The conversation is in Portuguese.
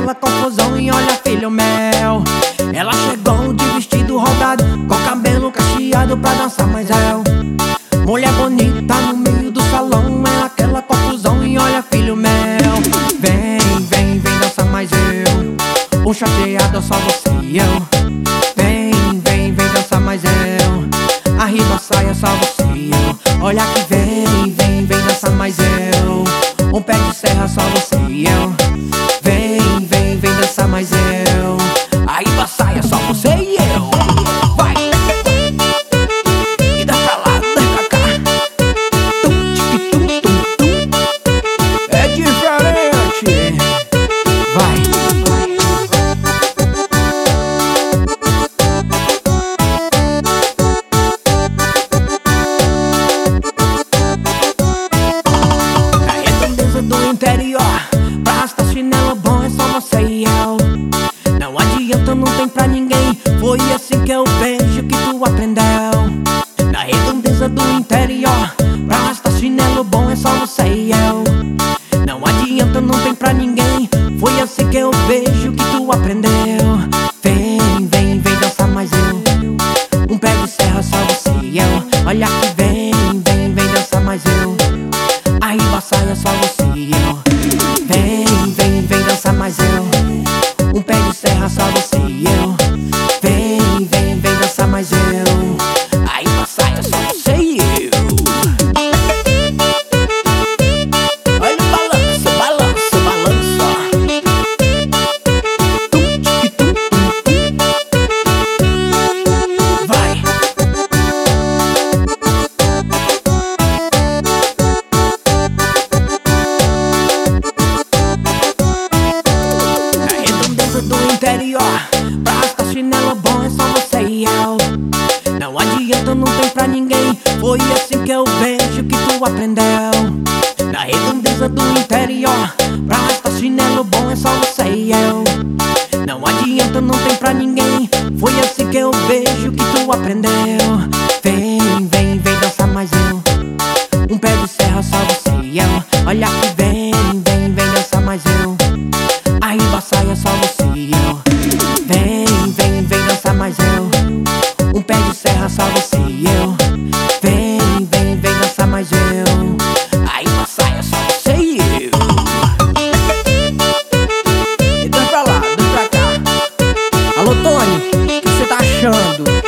aquela confusão e olha, filho meu, ela chegou de vestido rodado, com cabelo cacheado pra dançar mais eu. Mulher bonita no meio do salão, é aquela confusão e olha, filho meu, vem, vem, vem dançar mais eu. O chateado é só você e eu. Vem, vem, vem dançar mais eu. Arriba a saia, só você e eu. Olha que vem, vem, vem dançar mais eu. Um pé de serra, só você e eu. Vem, vem, vem dançar mais eu. Arriba a saia, só você e eu. Vai! E dá pra lá, dá pra cá. Tum, tic, tum, tum, tum. É diferente. Vai! Interior, basta chinelo bom, é só você e eu. Não adianta, não tem pra ninguém. Foi assim que eu vejo que tu aprendeu. Na redondeza do interior, basta chinelo bom, é só você e eu. Não adianta, não tem pra ninguém. Foi assim que eu vejo que tu aprendeu. Vem, vem, vem dançar mais eu. Um pé de serra, só você e eu. Olha que vem, vem, vem dançar mais eu. Arriba a saia, só você e eu. Vem, vem, vem dançar mais eu. Um pé de serra, só você e eu. Vem, vem, vem dançar mais eu. Arriba a saia, só você e eu. Olha o balanço, balanço, balanço. Tum, tic, tum, tum, tum. Vai! Do interior, basta chinelo bom, é só você e eu. Não adianta, não tem pra ninguém. Foi assim que eu vejo que tu aprendeu. Na redondeza do interior, basta chinelo bom, é só você e eu. Não adianta, não tem pra ninguém. Foi assim que eu vejo que tu aprendeu. Vem, vem, vem dançar mais eu. Um pé de serra, só você e eu. Olha que vem, vem, vem dançar mais eu. Arriba a saia, só você e eu. Vem, vem, vem dançar mais eu. Um pé de serra, só você e eu. Vem, vem, vem dançar mais eu. Arriba a saia, só você e eu. E dá pra lá, dá pra cá. Alô, Tony, o que você tá achando?